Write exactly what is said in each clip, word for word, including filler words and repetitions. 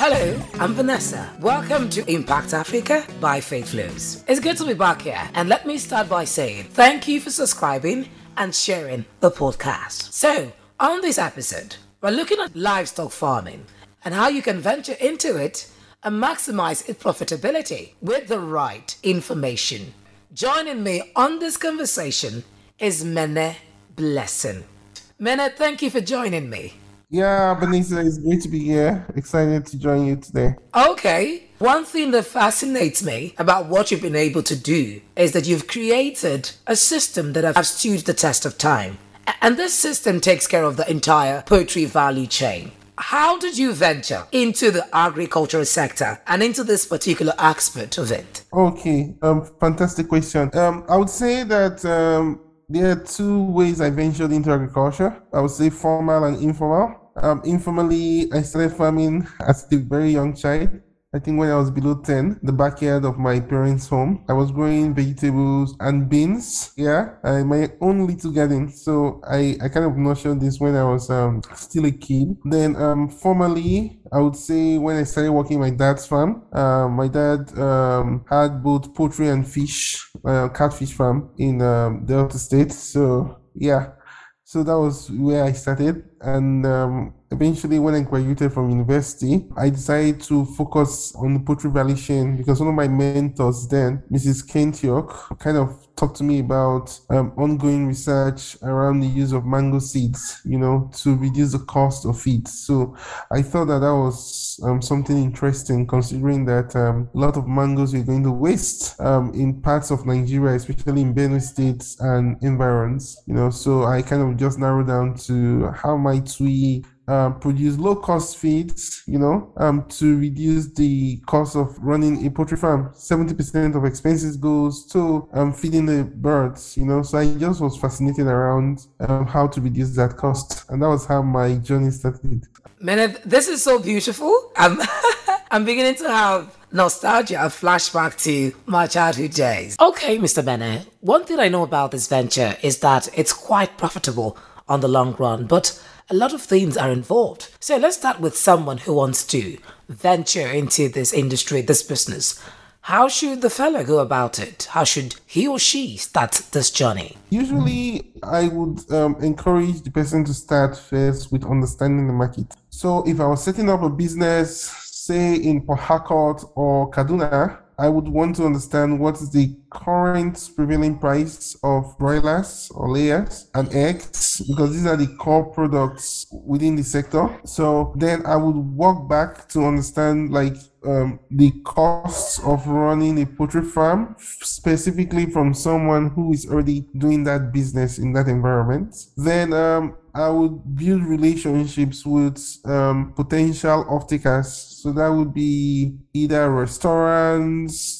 Hello, I'm Vanessa. Welcome to Impact Africa by Faith Flows. It's good to be back here, and let me start by saying thank you for subscribing and sharing the podcast. So, on this episode, we're looking at livestock farming and how you can venture into it and maximize its profitability with the right information. Joining me on this conversation is Mene Blessing. Mene, thank you for joining me. Yeah, Vanessa, it's great to be here. Excited to join you today. Okay. One thing that fascinates me about what you've been able to do is that you've created a system that has stood the test of time. And this system takes care of the entire poultry value chain. How did you venture into the agricultural sector and into this particular aspect of it? Okay, um, fantastic question. Um, I would say that um, there are two ways I ventured into agriculture. I would say formal and informal. Um, informally, I started farming as a very young child. I think when I was below ten, the backyard of my parents' home, I was growing vegetables and beans. Yeah, I, my own little garden. So I, I kind of nurtured this when I was um, still a kid. Then um, formally, I would say when I started working my dad's farm, uh, my dad um, had both poultry and fish, uh, catfish farm in um, Delta State. So yeah, so that was where I started. And um, eventually, when I graduated from university, I decided to focus on the poultry value chain because one of my mentors then, Missus Kentiok, kind of talked to me about um, ongoing research around the use of mango seeds, you know, to reduce the cost of feed. So I thought that that was um, something interesting, considering that um, a lot of mangoes were going to waste um, in parts of Nigeria, especially in Benue State and environs, you know. So I kind of just narrowed down to how might we Uh, produce low-cost feeds, you know, um, to reduce the cost of running a poultry farm. seventy percent of expenses goes to um, feeding the birds, you know, so I just was fascinated around um, how to reduce that cost. And that was how my journey started. Man, this is so beautiful. I'm, I'm beginning to have nostalgia, a flashback to my childhood days. Okay, Mister Mene, one thing I know about this venture is that it's quite profitable on the long run, but a lot of things are involved. So let's start with someone who wants to venture into this industry, this business. How should the fellow go about it? How should he or she start this journey? Usually, I would um, encourage the person to start first with understanding the market. So if I was setting up a business, say in Port Harcourt or Kaduna, I would want to understand what is the current prevailing price of broilers or layers and eggs, because these are the core products within the sector. So then I would walk back to understand like um, the costs of running a poultry farm, specifically from someone who is already doing that business in that environment. Then um, I would build relationships with um, potential off-takers. So that would be either restaurants,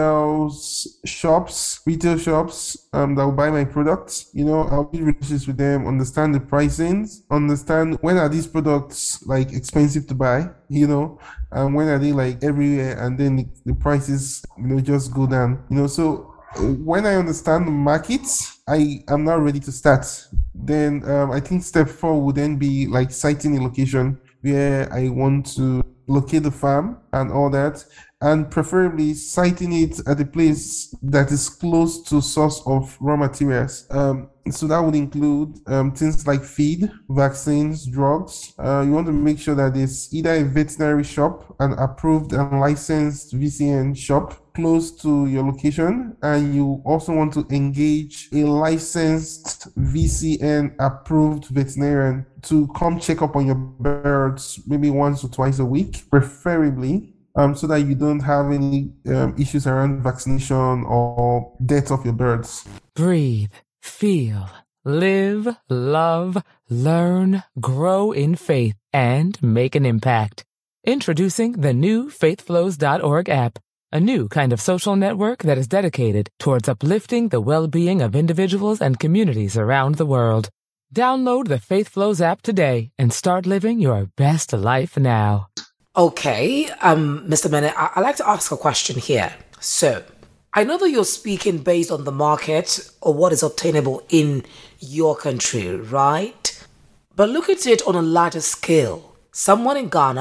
hotels, shops, retail shops um, that will buy my products. You know, I'll build relationships with them, understand the pricings, understand when are these products like expensive to buy, you know, and when are they like everywhere, and then the, the prices, you know, just go down, you know. So when I understand the markets, I am now ready to start. Then um, I think step four would then be like citing a location where I want to locate the farm and all that, and preferably siting it at a place that is close to source of raw materials. Um, so that would include um, things like feed, vaccines, drugs. Uh, you want to make sure that there's either a veterinary shop, an approved and licensed V C N shop close to your location, and you also want to engage a licensed V C N approved veterinarian to come check up on your birds maybe once or twice a week, preferably, um, so that you don't have any um, issues around vaccination or death of your birds. Breathe, feel, live, love, learn, grow in faith, and make an impact. Introducing the new faith flows dot org app, a new kind of social network that is dedicated towards uplifting the well-being of individuals and communities around the world. Download the Faith Flows app today and start living your best life now. Okay, um, Mister Mene, I- I'd like to ask a question here. So, I know that you're speaking based on the market or what is obtainable in your country, right? But look at it on a larger scale. Someone in Ghana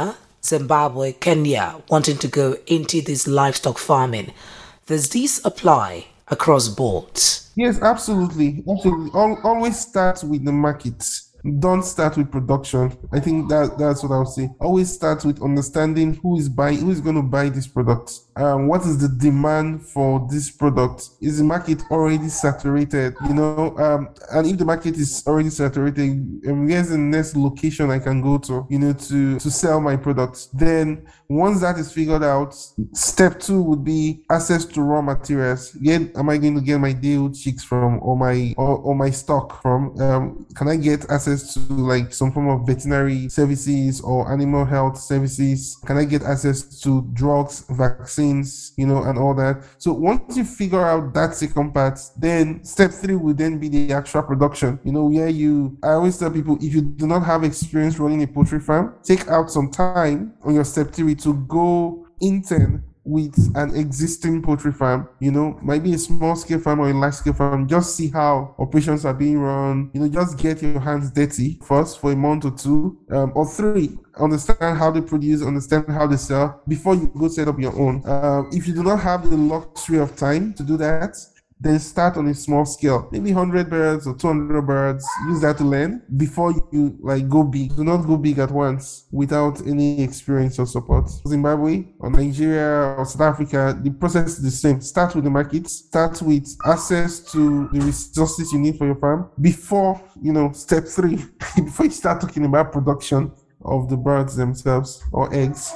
Zimbabwe, Kenya wanting to go into this livestock farming, does this apply across boards? Yes, absolutely. Absolutely. Al- always start with the market. Don't start with production. I think that that's what I would say. Always start with understanding who is buying, who is going to buy this product. Um, what is the demand for this product? Is the market already saturated? You know, um, and if the market is already saturated, um, where's the next location I can go to? You know, to to sell my products. Then once that is figured out, step two would be access to raw materials. Where am I going to get my day old chicks from, or my or, or my stock from? Um, can I get access to like some form of veterinary services or animal health services? Can I get access to drugs, vaccines, you know, and all that? So once you figure out that second part, then step three will then be the actual production. You know, where you, I always tell people, if you do not have experience running a poultry farm, take out some time on your step three to go intern with an existing poultry farm, you know, might be a small scale farm or a large scale farm. Just see how operations are being run, you know, just get your hands dirty first for a month or two, um, or three. Understand how they produce, understand how they sell before you go set up your own. Uh, if you do not have the luxury of time to do that, then start on a small scale, maybe one hundred birds or two hundred birds. Use that to learn before you like go big. Do not go big at once without any experience or support. Zimbabwe or Nigeria or South Africa, the process is the same. Start with the markets, start with access to the resources you need for your farm before, you know, step three, before you start talking about production of the birds themselves or eggs.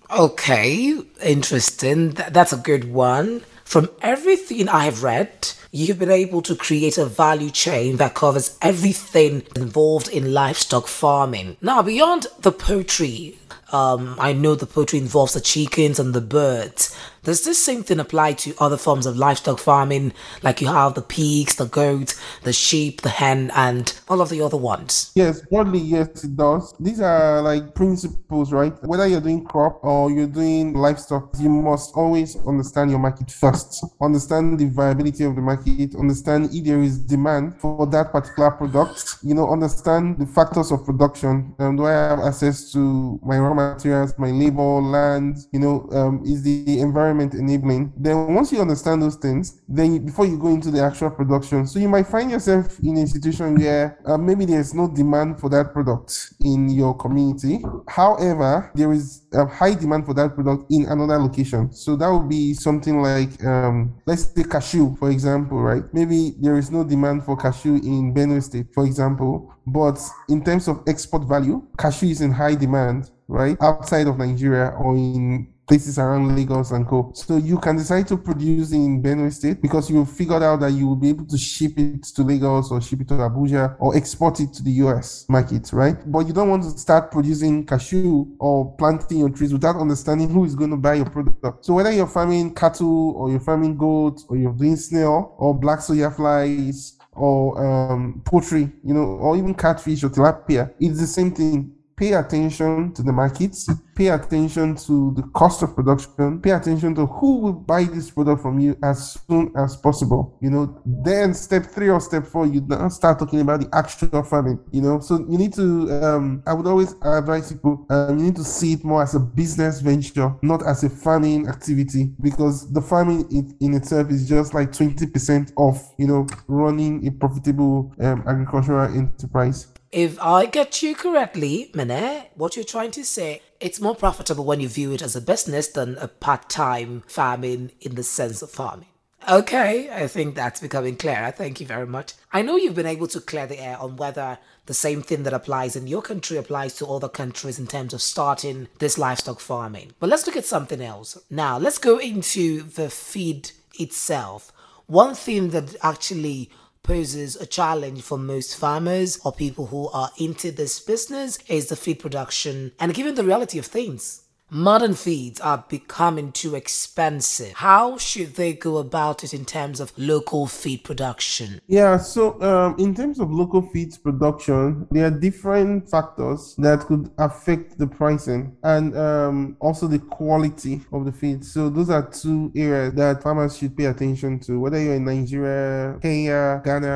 Okay, interesting. Th- that's a good one. From everything I have read, you've been able to create a value chain that covers everything involved in livestock farming. Now, beyond the poultry, um, I know the poultry involves the chickens and the birds. Does this same thing apply to other forms of livestock farming? Like you have the pigs, the goats, the sheep, the hen, and all of the other ones? Yes, broadly, yes, it does. These are like principles, right? Whether you're doing crop or you're doing livestock, you must always understand your market first. Understand the viability of the market, understand if there is demand for that particular product, you know, understand the factors of production. Um, do I have access to my raw materials, my labor, land, you know, um, is the environment enabling? Then once you understand those things, then you, before you go into the actual production, so you might find yourself in a situation where uh, maybe there's no demand for that product in your community. However, there is a high demand for that product in another location. So that would be something like, um, let's say cashew, for example, right? Maybe there is no demand for cashew in Benue State, for example, but in terms of export value, cashew is in high demand, right? Outside of Nigeria or in places around Lagos and co. So you can decide to produce in Benue State because you figured out that you will be able to ship it to Lagos or ship it to Abuja or export it to the U S market, right? But you don't want to start producing cashew or planting your trees without understanding who is going to buy your product. So whether you're farming cattle or you're farming goats or you're doing snail or black soya flies or um, poultry, you know, or even catfish or tilapia, it's the same thing. Pay attention to the markets, pay attention to the cost of production, pay attention to who will buy this product from you as soon as possible. You know, then step three or step four, you now start talking about the actual farming, you know. So you need to, um, I would always advise people, um, you need to see it more as a business venture, not as a farming activity, because the farming in, in itself is just like twenty percent of, you know, running a profitable um, agricultural enterprise. If I get you correctly, Mene, what you're trying to say, it's more profitable when you view it as a business than a part-time farming in the sense of farming. Okay, I think that's becoming clearer. Thank you very much. I know you've been able to clear the air on whether the same thing that applies in your country applies to other countries in terms of starting this livestock farming. But let's look at something else. Now, let's go into the feed itself. One thing that actually poses a challenge for most farmers or people who are into this business is the feed production. And given the reality of things, modern feeds are becoming too expensive. How should they go about it in terms of local feed production? Yeah, so um, in terms of local feeds production, there are different factors that could affect the pricing and um, also the quality of the feed. So those are two areas that farmers should pay attention to, whether you're in Nigeria, Kenya, Ghana,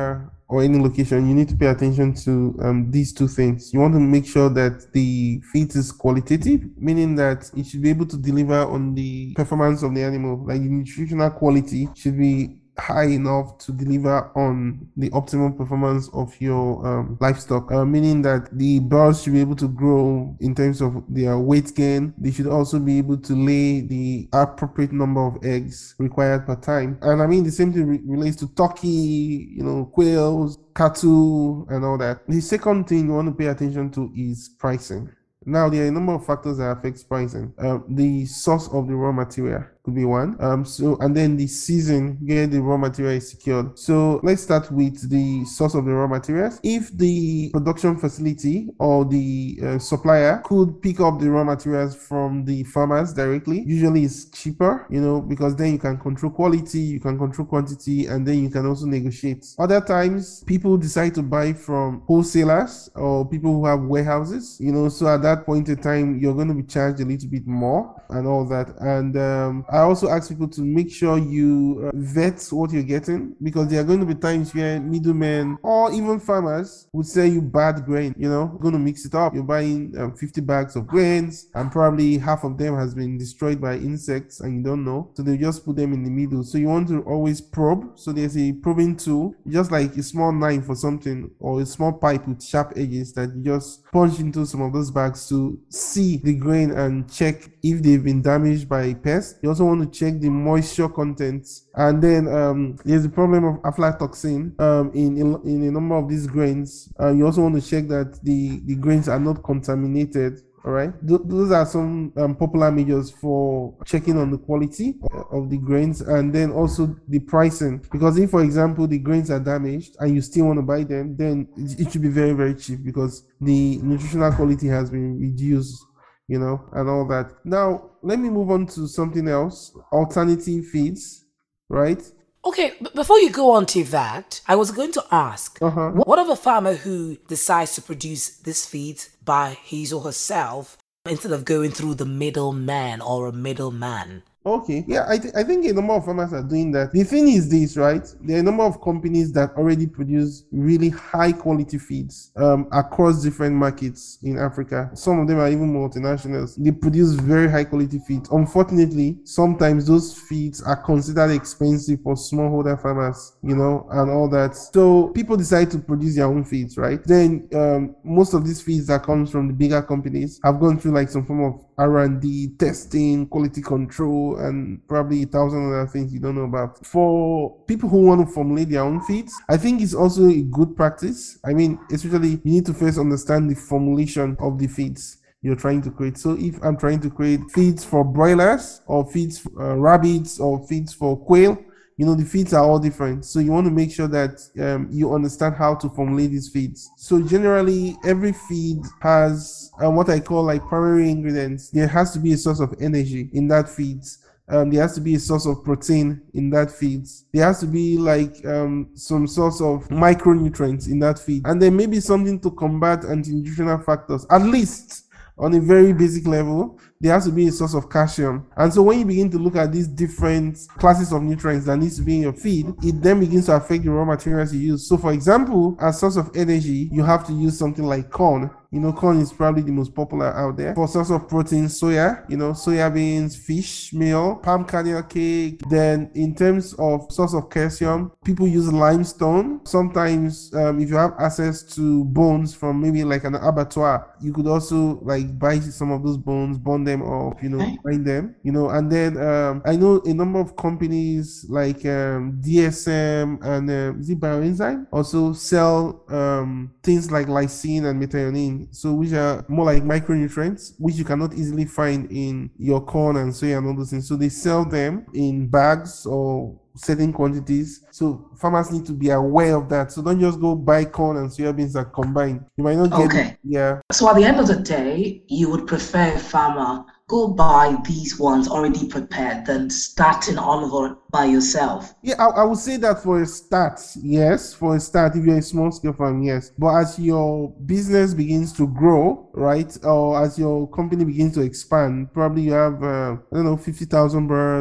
or any location, you need to pay attention to um, these two things. You want to make sure that the feed is qualitative, meaning that it should be able to deliver on the performance of the animal. Like the nutritional quality should be high enough to deliver on the optimal performance of your um, livestock, uh, meaning that the birds should be able to grow in terms of their weight gain. They should also be able to lay the appropriate number of eggs required per time. And I mean, the same thing re- relates to turkey, you know, quails, cattle, and all that. The second thing you want to pay attention to is pricing. Now, there are a number of factors that affect pricing. Uh, the source of the raw material could be one. Um, so, and then the season where the raw material is secured. So let's start with the source of the raw materials. If the production facility or the uh, supplier could pick up the raw materials from the farmers directly, usually it's cheaper, you know, because then you can control quality, you can control quantity, and then you can also negotiate. Other times, people decide to buy from wholesalers or people who have warehouses, you know, so at that point in time, you're going to be charged a little bit more and all that. And um, I also ask people to make sure you uh, vet what you're getting, because there are going to be times where middlemen or even farmers would sell you bad grain, you know, going to mix it up. You're buying um, fifty bags of grains and probably half of them has been destroyed by insects and you don't know. So they just put them in the middle. So you want to always probe. So there's a probing tool, just like a small knife or something, or a small pipe with sharp edges that you just punch into some of those bags to see the grain and check if they've been damaged by pests. You also want to check the moisture content. And then um, there's the problem of aflatoxin um, in, in in a number of these grains. Uh, you also want to check that the, the grains are not contaminated. All right, Th- those are some um, popular measures for checking on the quality of the grains, and then also the pricing. Because if, for example, the grains are damaged and you still want to buy them, then it, it should be very, very cheap because the nutritional quality has been reduced, you know, and all that. Now, let me move on to something else, alternative feeds, right? Okay, but before you go on to that, I was going to ask, Uh-huh. what of a farmer who decides to produce this feed by his or herself instead of going through the middleman or a middleman? Okay, yeah, I, th- I think a number of farmers are doing that. The thing is this, right? There are a number of companies that already produce really high quality feeds um, across different markets in Africa. Some of them are even multinationals. They produce very high quality feeds. Unfortunately, sometimes those feeds are considered expensive for smallholder farmers, you know, and all that. So people decide to produce their own feeds, right? Then um, most of these feeds that comes from the bigger companies have gone through like some form of R and D, testing, quality control, and probably a thousand other things you don't know about. For people who want to formulate their own feeds, I think it's also a good practice. I mean, especially you need to first understand the formulation of the feeds you're trying to create. So if I'm trying to create feeds for broilers or feeds for uh, rabbits or feeds for quail, you know, the feeds are all different. So you want to make sure that um, you understand how to formulate these feeds. So generally, every feed has uh, what I call like primary ingredients. There has to be a source of energy in that feeds. Um, there has to be a source of protein in that feed. There has to be like um, some source of micronutrients in that feed. And then maybe something to combat anti-nutritional factors, at least on a very basic level. There has to be a source of calcium. And so when you begin to look at these different classes of nutrients that needs to be in your feed, it then begins to affect the raw materials you use. So for example, as source of energy, you have to use something like corn. You know, corn is probably the most popular out there. For source of protein, soya, you know, soya beans, fish meal, palm kernel cake. Then in terms of source of calcium, people use limestone. Sometimes um, if you have access to bones from maybe like an abattoir, you could also like buy some of those bones, burn them up, you know, Okay. grind them, you know. And then um, I know a number of companies like um, D S M and uh, is it Bioenzyme also sell um, things like lysine and methionine. So which are more like micronutrients, which you cannot easily find in your corn and soya and all those things. So they sell them in bags or certain quantities. So farmers need to be aware of that. So don't just go buy corn and soybeans that combined. You might not get Okay. it. Yeah. So at the end of the day, you would prefer a farmer go buy these ones already prepared than starting all over by yourself. Yeah, I, I would say that for a start, yes. For a start, if you're a small scale farm, yes. But as your business begins to grow, right, or as your company begins to expand, probably you have, uh, I don't know, fifty thousand birds,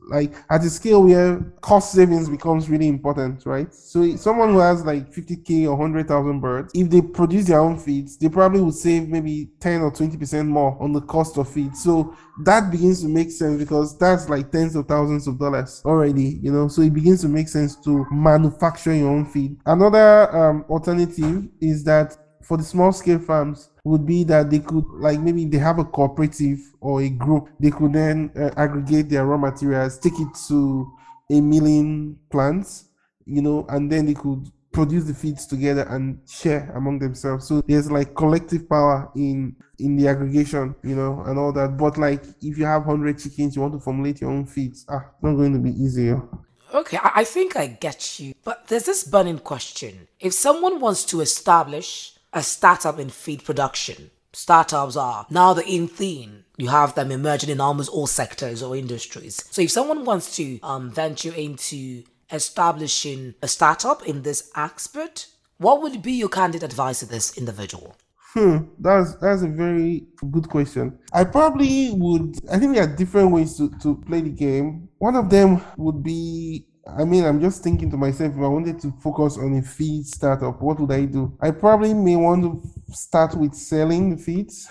like at a scale where cost savings becomes really important, right? So someone who has like fifty K or one hundred thousand birds, if they produce their own feeds, they probably would save maybe ten or twenty percent more on the cost of feed. So that begins to make sense because that's like tens of thousands of dollars already, you know. So it begins to make sense to manufacture your own feed. Another um, alternative is that for the small scale farms would be that they could, like, maybe they have a cooperative or a group, they could then uh, aggregate their raw materials, take it to a milling plant, you know, and then they could produce the feeds together and share among themselves. So there's like collective power in in the aggregation, you know, and all that. But like if you have one hundred chickens, you want to formulate your own feeds, ah, it's not going to be easier. Okay, I I think I get you. But there's this burning question. If someone wants to establish a startup in feed production, startups are now the in thing. You have them emerging in almost all sectors or industries. So if someone wants to um, venture into establishing a startup in this aspect, what would be your candid advice to this individual? Hmm, that's that's a very good question. I probably would, I think there are different ways to, to play the game. One of them would be, I mean, I'm just thinking to myself, if I wanted to focus on a feed startup, what would I do? I probably may want to start with selling the feeds,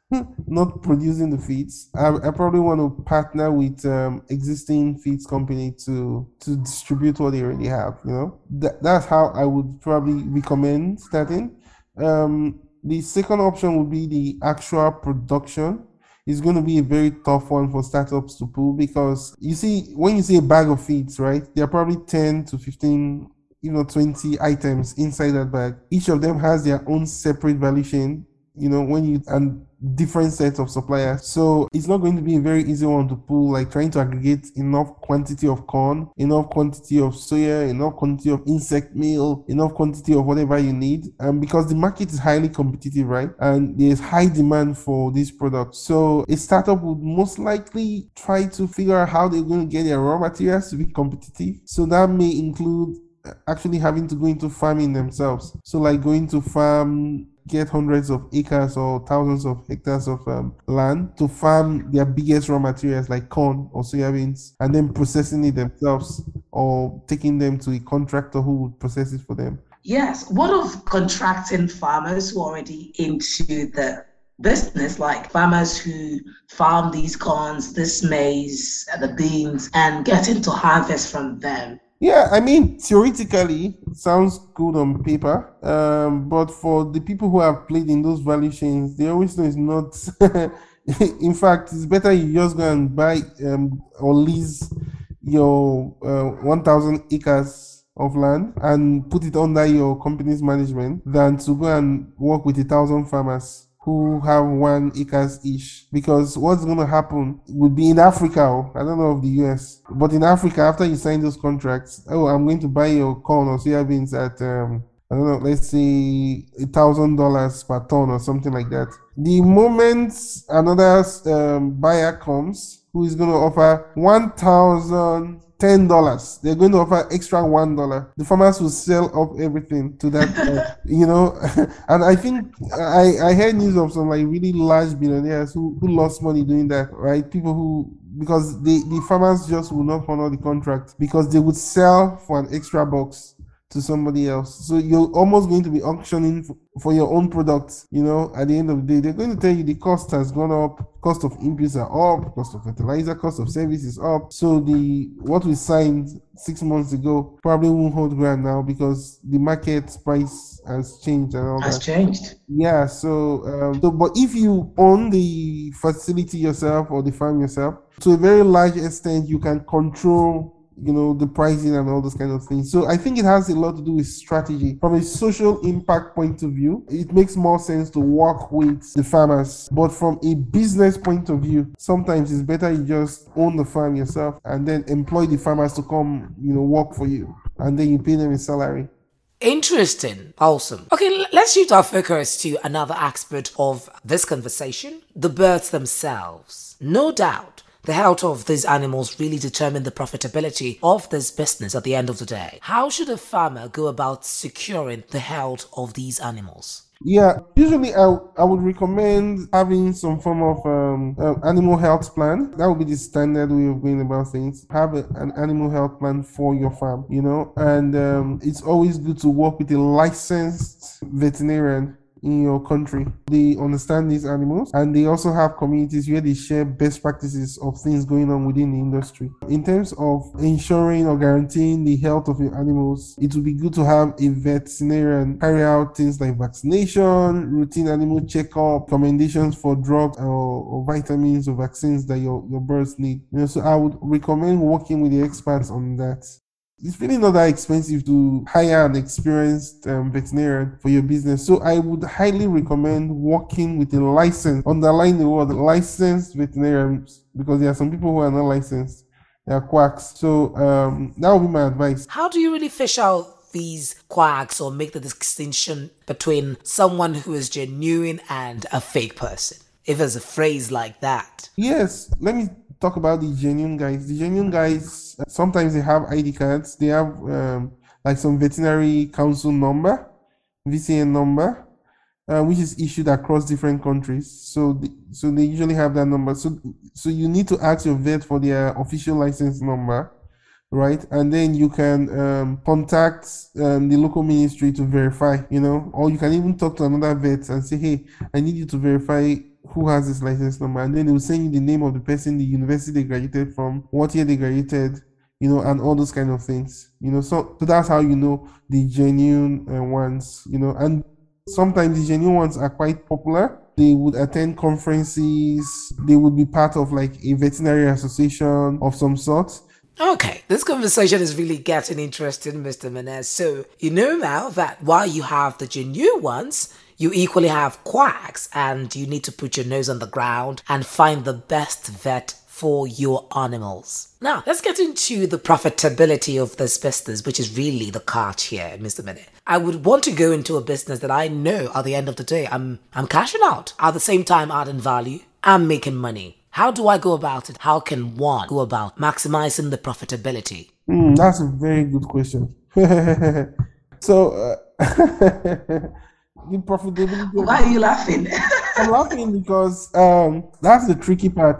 not producing the feeds. I, I probably want to partner with um, existing feeds company to to distribute what they already have, you know? That, that's how I would probably recommend starting. Um, the second option would be the actual production. It's going to be a very tough one for startups to pull because you see, when you see a bag of feeds, right, there are probably ten to fifteen, you know, twenty items inside that bag. Each of them has their own separate value chain, you know, when you, and different sets of suppliers. So it's not going to be a very easy one to pull, like trying to aggregate enough quantity of corn, enough quantity of soya, enough quantity of insect meal, enough quantity of whatever you need. And because the market is highly competitive, right? And there's high demand for these products. So a startup would most likely try to figure out how they're going to get their raw materials to be competitive. So that may include actually having to go into farming themselves. So like going to farm, get hundreds of acres or thousands of hectares of um, land to farm their biggest raw materials like corn or soybeans, and then processing it themselves or taking them to a contractor who would process it for them. Yes. What of contracting farmers who are already into the business, like farmers who farm these corns, this maize, the beans, and getting to harvest from them? Yeah, I mean, theoretically, it sounds good on paper, um, but for the people who have played in those value chains, they always know it's not. In fact, it's better you just go and buy um, or lease your uh, one thousand acres of land and put it under your company's management than to go and work with a thousand farmers who have one acres each, because what's going to happen would be in Africa, I don't know of the U S, but in Africa, after you sign those contracts, oh, I'm going to buy your corn or soybeans at, um, I don't know, let's say a thousand dollars per ton or something like that. The moment another um, buyer comes who is going to offer one thousand ten dollars, they're going to offer extra one dollar. The farmers will sell up everything to that, uh, you know. And I think I, I heard news of some like really large billionaires who, who lost money doing that, right? People who, because they, the farmers just will not honor the contract because they would sell for an extra box to somebody else. So you're almost going to be auctioning for, for your own products, you know. At the end of the day, they're going to tell you the cost has gone up, cost of inputs are up, cost of fertilizer, cost of service is up. So the what we signed six months ago probably won't hold ground now because the market price has changed and all Has that. changed. Yeah, so, um, so but if you own the facility yourself or the farm yourself, to a very large extent, you can control, you know, the pricing and all those kind of things. So I think it has a lot to do with strategy. From a social impact point of view, it makes more sense to work with the farmers. But from a business point of view, sometimes it's better you just own the farm yourself and then employ the farmers to come, you know, work for you. And then you pay them a salary. Interesting. Awesome. Okay, l- let's shift our focus to another aspect of this conversation, the birds themselves. No doubt, the health of these animals really determine the profitability of this business at the end of the day. How should a farmer go about securing the health of these animals? Yeah, usually I, I would recommend having some form of um, uh, animal health plan. That would be the standard way of going about things. Have a, an animal health plan for your farm, you know, and um, it's always good to work with a licensed veterinarian in your country. They understand these animals, and they also have communities where they share best practices of things going on within the industry. In terms of ensuring or guaranteeing the health of your animals, it would be good to have a veterinarian carry out things like vaccination, routine animal checkup, recommendations for drugs or, or vitamins or vaccines that your, your birds need. You know, so I would recommend working with the experts on that. It's really not that expensive to hire an experienced um, veterinarian for your business. So I would highly recommend working with a licensed, underline the word licensed veterinarians, because there are some people who are not licensed. They are quacks. So um, that would be my advice. How do you really fish out these quacks or make the distinction between someone who is genuine and a fake person, if there's a phrase like that? Yes, let me talk about the genuine guys. The genuine guys, uh, sometimes they have I D cards. They have um, like some veterinary council number, V C N number, uh, which is issued across different countries. So, the, so they usually have that number. So, so you need to ask your vet for their official license number, right? And then you can um, contact um, the local ministry to verify, you know, or you can even talk to another vet and say, hey, I need you to verify who has this license number, and then they will send you the name of the person, the university they graduated from, what year they graduated, you know, and all those kind of things, you know. So, so that's how you know the genuine uh, ones, you know. And sometimes the genuine ones are quite popular. They would attend conferences. They would be part of like a veterinary association of some sort. Okay, this conversation is really getting interesting, Mister Menez. So you know now that while you have the genuine ones, you equally have quacks, and you need to put your nose on the ground and find the best vet for your animals. Now, let's get into the profitability of this business, which is really the catch here, Mister Menez. I would want to go into a business that I know at the end of the day, I'm I'm cashing out. At the same time, adding value, I'm making money. How do I go about it? How can one go about maximizing the profitability? Mm, that's a very good question. so, uh, the profitability. Why are you laughing? I'm laughing because um, that's the tricky part.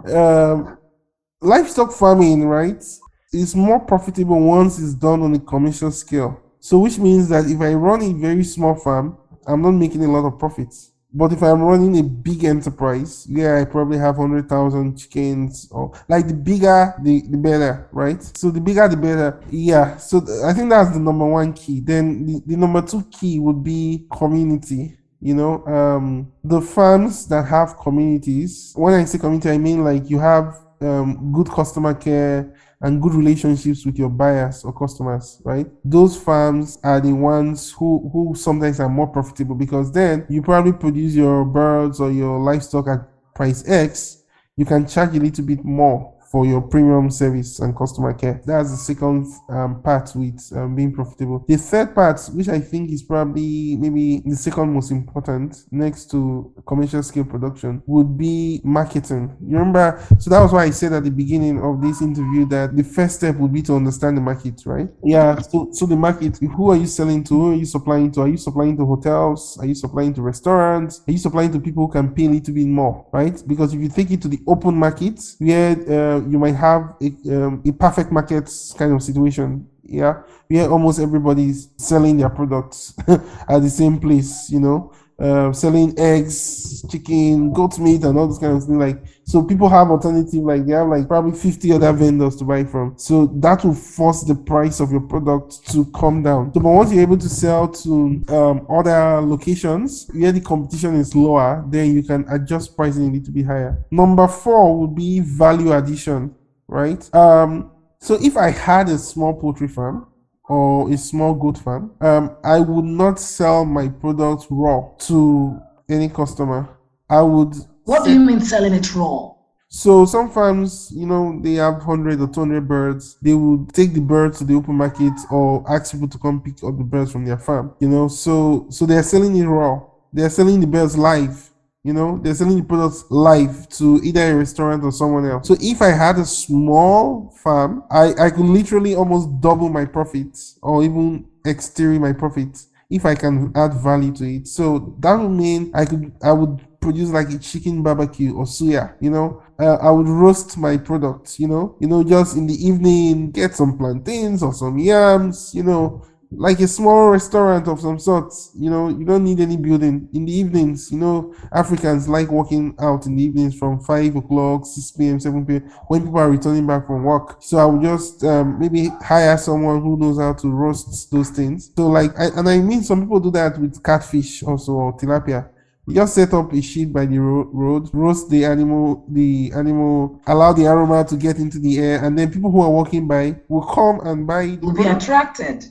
Um, livestock farming, right, is more profitable once it's done on a commercial scale. So, which means that if I run a very small farm, I'm not making a lot of profits. But if I'm running a big enterprise, yeah, I probably have one hundred thousand chickens, or like the bigger, the, the better, right? So the bigger, the better. Yeah. So th- I think that's the number one key. Then the, the number two key would be community. You know, um, the farms that have communities, when I say community, I mean like you have um, good customer care and good relationships with your buyers or customers, right? Those farms are the ones who, who sometimes are more profitable, because then you probably produce your birds or your livestock at price X, you can charge a little bit more for your premium service and customer care. That's the second um, part with um, being profitable. The third part, which I think is probably maybe the second most important next to commercial scale production, would be marketing. You remember, so that was why I said at the beginning of this interview that the first step would be to understand the market, right? Yeah, so, so the market, who are you selling to? Who are you supplying to? Are you supplying to hotels? Are you supplying to restaurants? Are you supplying to people who can pay a little bit more, right? Because if you take it to the open market, where uh, you might have a, um, a perfect market kind of situation, yeah, where almost everybody's selling their products at the same place, you know, uh, selling eggs, chicken, goat meat, and all this kind of thing. Like, so people have alternative, like they have like probably fifty other vendors to buy from. So that will force the price of your product to come down. So, but once you're able to sell to um, other locations where the competition is lower, then you can adjust pricing a little bit higher. Number four would be value addition, right? Um, so if I had a small poultry farm or a small goat farm, um, I would not sell my product raw to any customer. I would. What do you mean selling it raw? So some farms, you know, they have one hundred or two hundred birds. They would take the birds to the open market or ask people to come pick up the birds from their farm, you know. So so they're selling it raw. They're selling the birds live. You know, they're selling the products live to either a restaurant or someone else. So if I had a small farm, I, I could literally almost double my profits or even exceed my profits if I can add value to it. So that would mean I could I would produce like a chicken barbecue or suya, you know. Uh, I would roast my products, you know, you know, just in the evening, get some plantains or some yams, you know, like a small restaurant of some sort. You know, you don't need any building. In the evenings, you know, Africans like walking out in the evenings from five o'clock, six p.m., seven p.m. when people are returning back from work. So I would just um, maybe hire someone who knows how to roast those things. So like, I, and I mean, some people do that with catfish also, or tilapia. You just set up a sheet by the ro- road, roast the animal, the animal, allow the aroma to get into the air, and then people who are walking by will come and buy. Will be attracted.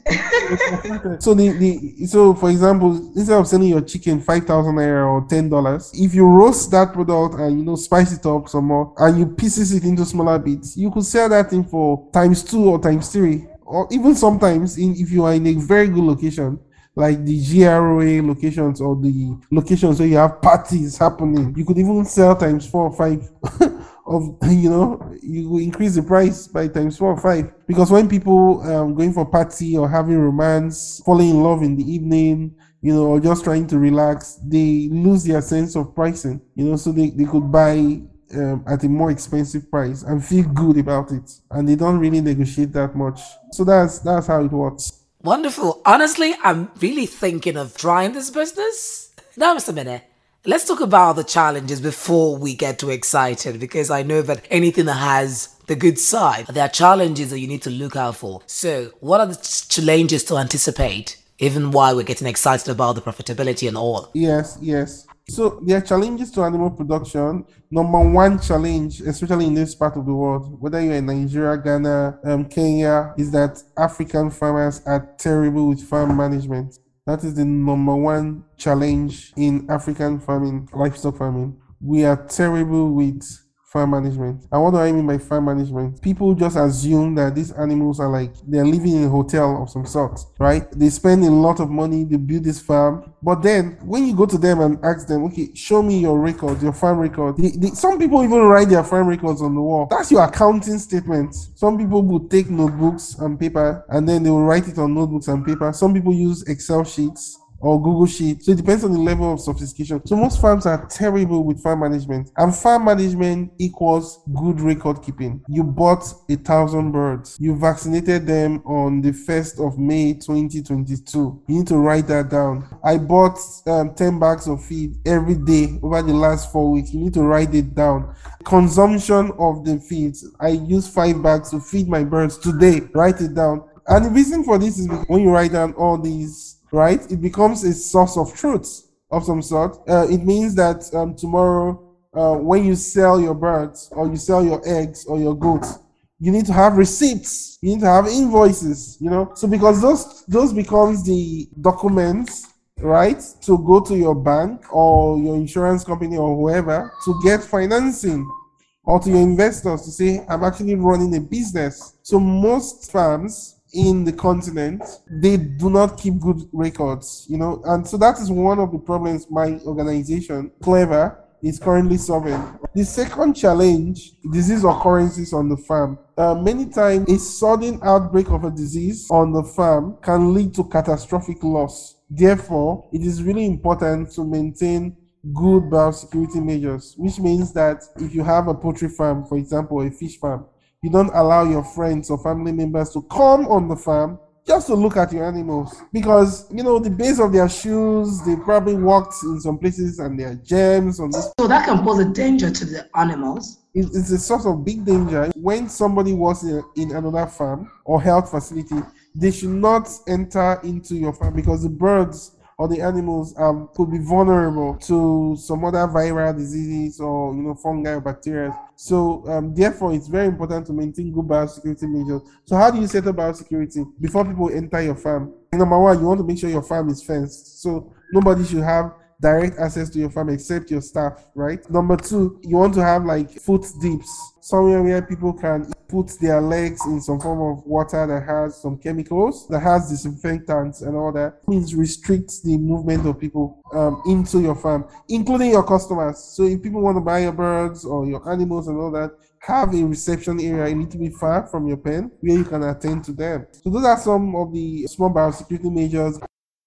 So the, the so for example, instead of selling your chicken five thousand naira or ten dollars, if you roast that product and you know spice it up some more and you pieces it into smaller bits, you could sell that thing for times two or times three, or even sometimes in, if you are in a very good location, like the G R O A locations or the locations where you have parties happening, you could even sell times four or five of, you know, you increase the price by times four or five. Because when people um going for party or having romance, falling in love in the evening, you know, or just trying to relax, they lose their sense of pricing, you know, so they, they could buy um, at a more expensive price and feel good about it. And they don't really negotiate that much. So that's that's how it works. Wonderful. Honestly, I'm really thinking of trying this business. Now, Mister Mene, let's talk about the challenges before we get too excited, because I know that anything that has the good side, there are challenges that you need to look out for. So, what are the ch- challenges to anticipate, even while we're getting excited about the profitability and all? Yes, yes. So there are challenges to animal production. Number one challenge, especially in this part of the world, whether you're in Nigeria, Ghana, um, Kenya, is that African farmers are terrible with farm management. That is the number one challenge in African farming, livestock farming. We are terrible with farm management. And what do I mean by farm management? People just assume that these animals are like they're living in a hotel of some sort, right? They spend a lot of money, they build this farm, but then when you go to them and ask them, okay, show me your records, your farm records. They, they, some people even write their farm records on the wall. That's your accounting statement. Some people would take notebooks and paper and then they will write it on notebooks and paper. Some people use Excel sheets or Google Sheet. So it depends on the level of sophistication. So most farms are terrible with farm management. And farm management equals good record keeping. You bought a thousand birds. You vaccinated them on the first of May twenty twenty-two. You need to write that down. I bought um, ten bags of feed every day over the last four weeks. You need to write it down. Consumption of the feeds. I use five bags to feed my birds today. Write it down. And the reason for this is because when you write down all these, right, it becomes a source of truth of some sort. Uh, it means that um, tomorrow, uh, when you sell your birds or you sell your eggs or your goats, you need to have receipts. You need to have invoices, you know. So because those those becomes the documents, right, to go to your bank or your insurance company or whoever to get financing, or to your investors to say, I'm actually running a business. So most farms in the continent, they do not keep good records, you know, and so that is one of the problems my organization, Clever, is currently solving. The second challenge, disease occurrences on the farm. Uh, many times, a sudden outbreak of a disease on the farm can lead to catastrophic loss. Therefore, it is really important to maintain good biosecurity measures, which means that if you have a poultry farm, for example, a fish farm, you don't allow your friends or family members to come on the farm just to look at your animals, because you know the base of their shoes, they probably walked in some places and there are germs on this. So that can pose a danger to the animals. It's a source of big danger. When somebody was in, in another farm or health facility, they should not enter into your farm because the birds or the animals um, could be vulnerable to some other viral diseases or, you know, fungi or bacteria. So um, therefore, it's very important to maintain good biosecurity measures. So how do you set up biosecurity before people enter your farm? Number one, you want to make sure your farm is fenced. So nobody should have direct access to your farm except your staff, right? Number two, you want to have like foot dips, somewhere where people can put their legs in some form of water that has some chemicals, that has disinfectants and all that. It means restricts the movement of people um, into your farm, including your customers. So if people want to buy your birds or your animals and all that, have a reception area. You need to be far from your pen where you can attend to them. So those are some of the small biosecurity measures.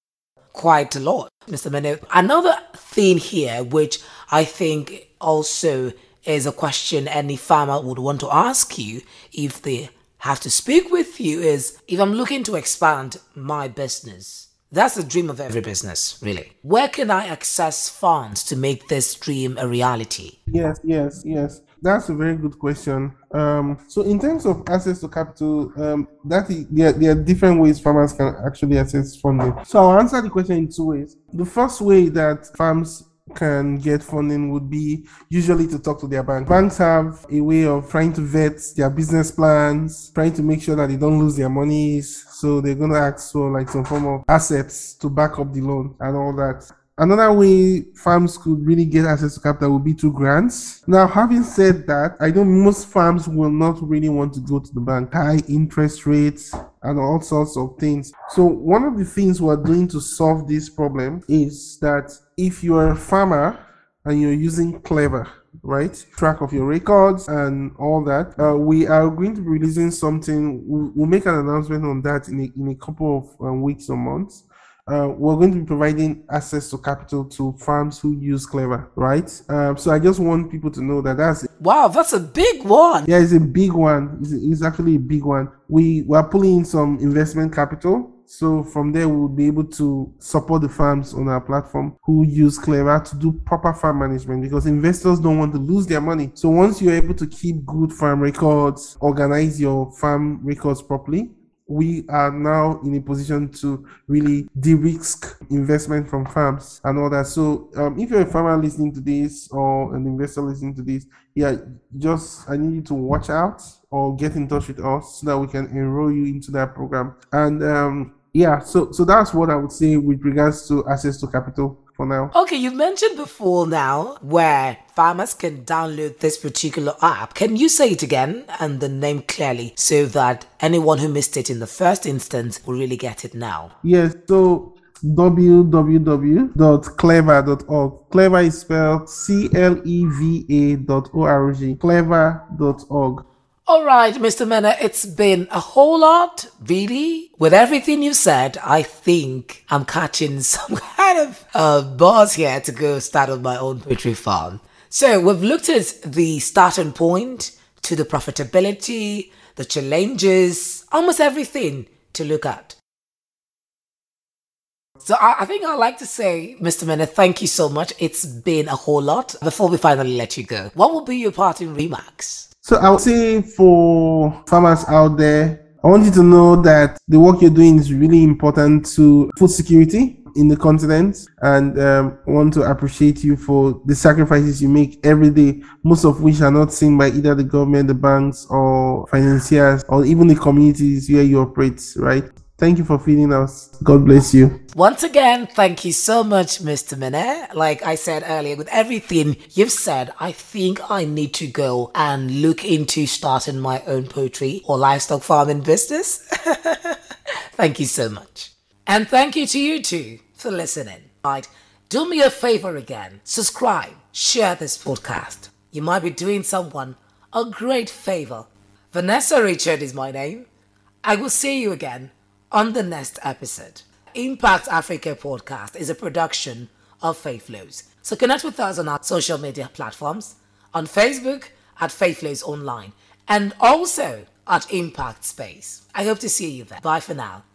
quite a lot, Mister Mene. Another thing here, which I think also is a question any farmer would want to ask you if they have to speak with you, is if I'm looking to expand my business. That's the dream of every business, really. Where can I access funds to make this dream a reality? Yes, yes, yes. That's a very good question. Um, so in terms of access to capital, um, that is, there, there are different ways farmers can actually access funding. So I'll answer the question in two ways. The first way that farms can get funding would be usually to talk to their bank. Banks have a way of trying to vet their business plans, trying to make sure that they don't lose their monies. So they're going to ask for like some form of assets to back up the loan and all that. Another way farms could really get access to capital would be through grants. Now, having said that, I know most farms will not really want to go to the bank. High interest rates and all sorts of things. So one of the things we're doing to solve this problem is that if you're a farmer and you're using Clever, right, track of your records and all that, uh, we are going to be releasing something. We'll, we'll make an announcement on that in a, in a couple of um, weeks or months. Uh, we're going to be providing access to capital to farms who use Clever, right? Um, so I just want people to know that that's it. Wow, that's a big one. Yeah, it's a big one. It's, it's actually a big one. We we are pulling in some investment capital. So from there, we'll be able to support the farms on our platform who use Clever to do proper farm management, because investors don't want to lose their money. So once you're able to keep good farm records, organize your farm records properly, we are now in a position to really de-risk investment from farms and all that. So um, if you're a farmer listening to this or an investor listening to this, yeah, just I need you to watch out or get in touch with us so that we can enroll you into that program. And um, yeah, so so that's what I would say with regards to access to capital for now. Okay, you mentioned before now where farmers can download this particular app. Can you say it again and the name clearly so that anyone who missed it in the first instance will really get it now? Yes, so w w w dot clever dot org. Clever is spelled C L E V A dot O R G. clever dot org. All right, Mister Mene, it's been a whole lot, really. With everything you said, I think I'm catching some kind of uh, buzz here to go start on my own poultry farm. So we've looked at the starting point to the profitability, the challenges, almost everything to look at. So I, I think I'd like to say, Mister Mene, thank you so much. It's been a whole lot. Before we finally let you go, what will be your parting remarks? So I would say for farmers out there, I want you to know that the work you're doing is really important to food security in the continent, and um, want to appreciate you for the sacrifices you make every day, most of which are not seen by either the government, the banks, or financiers, or even the communities where you operate, right? Thank you for feeding us. God bless you. Once again, thank you so much, Mister Mene. Like I said earlier, with everything you've said, I think I need to go and look into starting my own poultry or livestock farming business. Thank you so much. And thank you to you too for listening. Right, do me a favor again. Subscribe, share this podcast. You might be doing someone a great favor. Vanessa Richard is my name. I will see you again on the next episode. Impact Africa Podcast is a production of Faith Flows. So connect with us on our social media platforms, on Facebook at Faith Flows Online, and also at Impact Space. I hope to see you there. Bye for now.